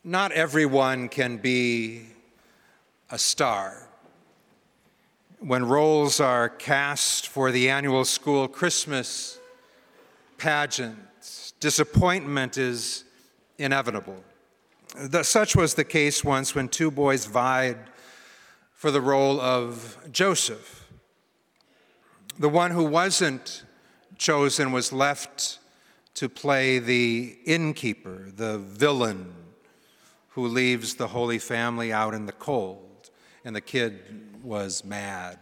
Not everyone can be a star. When roles are cast for the annual school Christmas pageant, disappointment is inevitable. Such was the case once when two boys vied for the role of Joseph. The one who wasn't chosen was left to play the innkeeper, the villain who leaves the Holy Family out in the cold, and the kid was mad.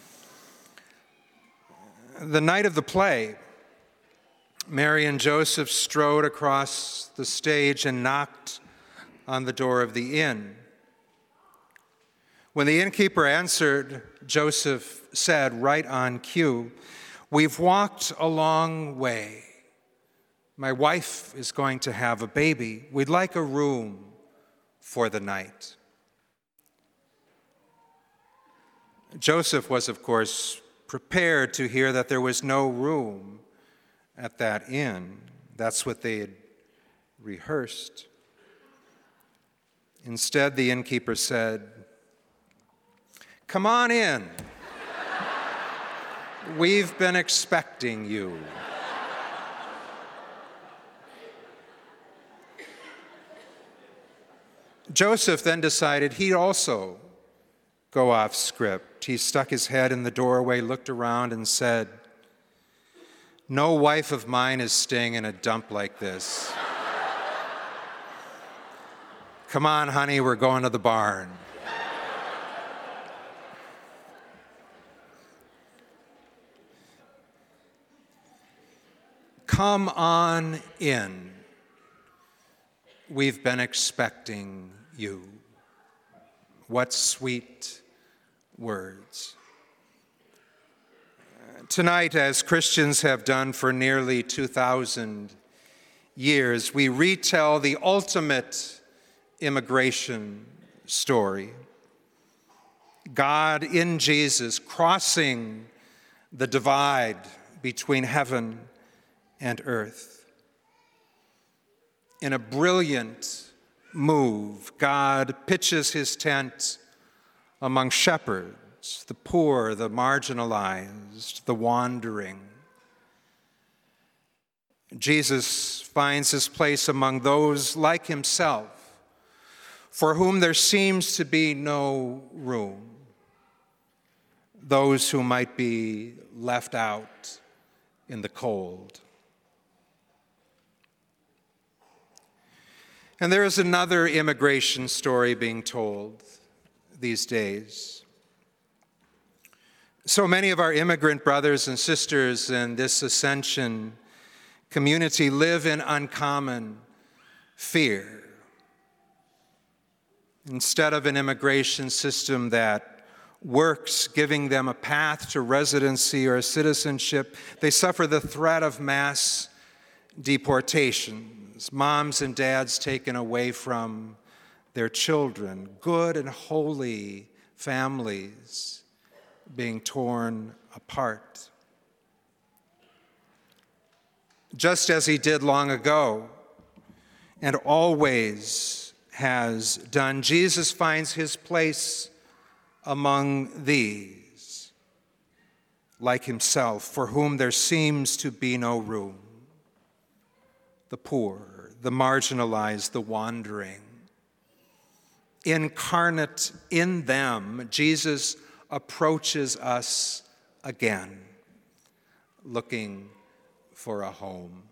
The night of the play, Mary and Joseph strode across the stage and knocked on the door of the inn. When the innkeeper answered, Joseph said, right on cue, "We've walked a long way. My wife is going to have a baby. We'd like a room for the night." Joseph was, of course, prepared to hear that there was no room at that inn. That's what they had rehearsed. Instead, the innkeeper said, "Come on in. We've been expecting you." Joseph then decided he'd also go off script. He stuck his head in the doorway, looked around, and said, "No wife of mine is staying in a dump like this. Come on, honey, we're going to the barn." Come on in. We've been expecting you. What sweet words. Tonight, as Christians have done for nearly 2,000 years, we retell the ultimate immigration story. God in Jesus crossing the divide between heaven and earth. In a brilliant move, God pitches his tent among shepherds, the poor, the marginalized, the wandering. Jesus finds his place among those like himself, for whom there seems to be no room, those who might be left out in the cold. And there is another immigration story being told these days. So many of our immigrant brothers and sisters in this Ascension community live in uncommon fear. Instead of an immigration system that works, giving them a path to residency or citizenship, they suffer the threat of mass deportations, moms and dads taken away from their children, good and holy families being torn apart. Just as he did long ago and always has done, Jesus finds his place among these, like himself, for whom there seems to be no room. The poor, the marginalized, the wandering. Incarnate in them, Jesus approaches us again, looking for a home.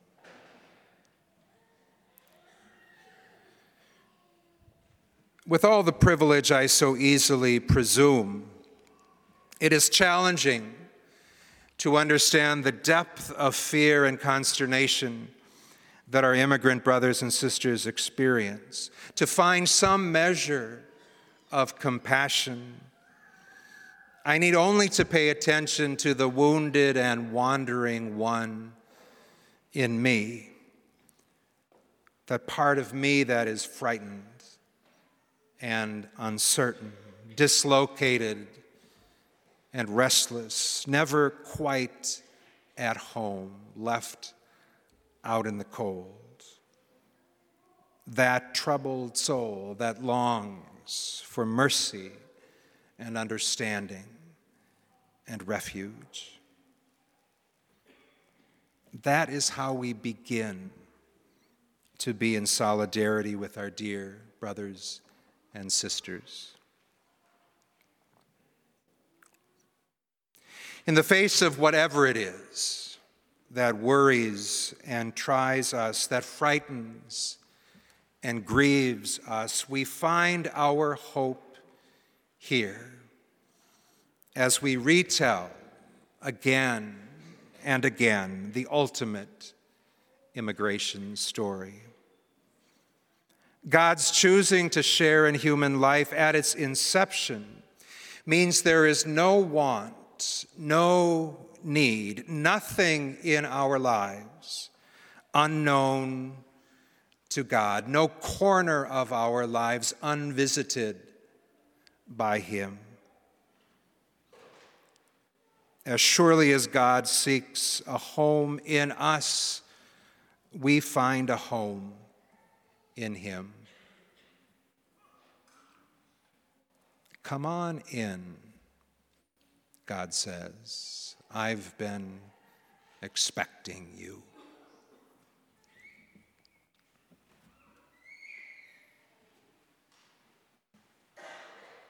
With all the privilege I so easily presume, it is challenging to understand the depth of fear and consternation that our immigrant brothers and sisters experience, to find some measure of compassion. I need only to pay attention to the wounded and wandering one in me, that part of me that is frightened and uncertain, dislocated and restless, never quite at home, left out in the cold. that troubled soul that longs for mercy and understanding and refuge. That is how we begin to be in solidarity with our dear brothers and sisters. In the face of whatever it is that worries and tries us, that frightens and grieves us, we find our hope here as we retell again and again the ultimate immigration story. God's choosing to share in human life at its inception means there is no want, no need, nothing in our lives unknown to God, no corner of our lives unvisited by Him. As surely as God seeks a home in us, we find a home in Him. Come on in, God says. I've been expecting you.